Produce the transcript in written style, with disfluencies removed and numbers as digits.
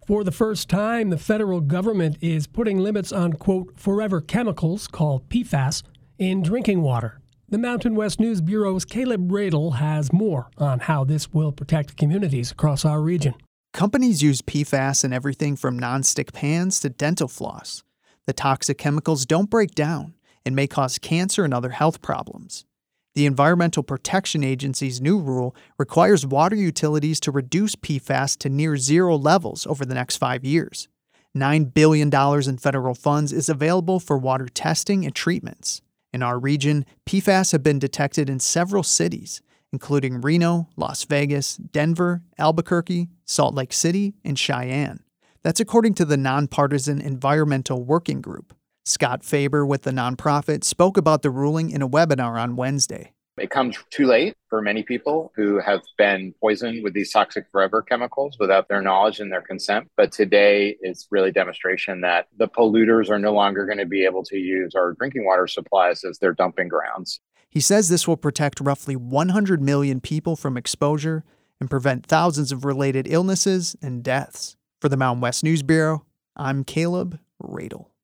For the first time, the federal government is putting limits on, quote, forever chemicals, called PFAS, in drinking water. The Mountain West News Bureau's Caleb Radel has more on how this will protect communities across our region. Companies use PFAS in everything from nonstick pans to dental floss. The toxic chemicals don't break down and may cause cancer and other health problems. The Environmental Protection Agency's new rule requires water utilities to reduce PFAS to near zero levels over the next 5 years. $9 billion in federal funds is available for water testing and treatments. In our region, PFAS have been detected in several cities, including Reno, Las Vegas, Denver, Albuquerque, Salt Lake City, and Cheyenne. That's according to the Nonpartisan Environmental Working Group. Scott Faber with the nonprofit spoke about the ruling in a webinar on Wednesday. It comes too late for many people who have been poisoned with these toxic forever chemicals without their knowledge and their consent. But today is really demonstration that the polluters are no longer going to be able to use our drinking water supplies as their dumping grounds. He says this will protect roughly 100 million people from exposure and prevent thousands of related illnesses and deaths. For the Mountain West News Bureau, I'm Caleb Radel.